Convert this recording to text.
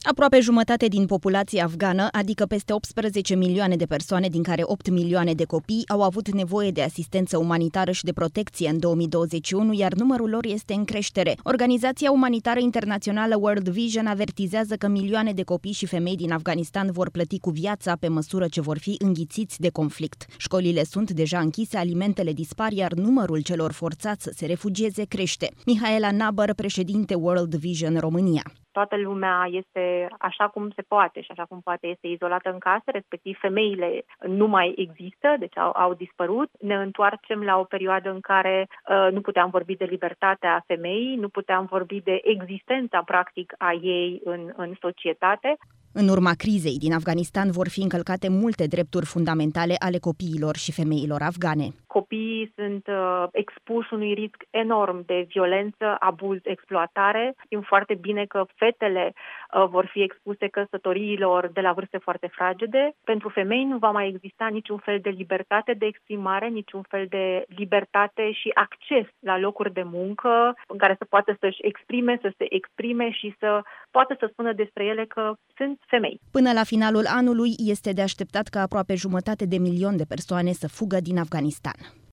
Aproape jumătate din populația afgană, adică peste 18 milioane de persoane, din care 8 milioane de copii, au avut nevoie de asistență umanitară și de protecție în 2021, iar numărul lor este în creștere. Organizația umanitară internațională World Vision avertizează că milioane de copii și femei din Afganistan vor plăti cu viața pe măsură ce vor fi înghițiți de conflict. Școlile sunt deja închise, alimentele dispar, iar numărul celor forțați să se refugieze crește. Mihaela Nabăr, președinte World Vision România. Toată lumea este așa cum se poate și așa cum poate este izolată în casă, respectiv femeile nu mai există, deci au dispărut. Ne întoarcem la o perioadă în care nu puteam vorbi de libertatea femeii, nu puteam vorbi de existența practic a ei în societate. În urma crizei din Afganistan vor fi încălcate multe drepturi fundamentale ale copiilor și femeilor afgane. Copiii sunt expuși unui risc enorm de violență, abuz, exploatare. Știm foarte bine că fetele vor fi expuse căsătoriilor de la vârste foarte fragede. Pentru femei nu va mai exista niciun fel de libertate de exprimare, niciun fel de libertate și acces la locuri de muncă în care să poată să-și exprime, să se exprime și să poată să spună despre ele că sunt femei. Până la finalul anului este de așteptat ca aproape 1,5 milion de persoane să fugă din Afganistan.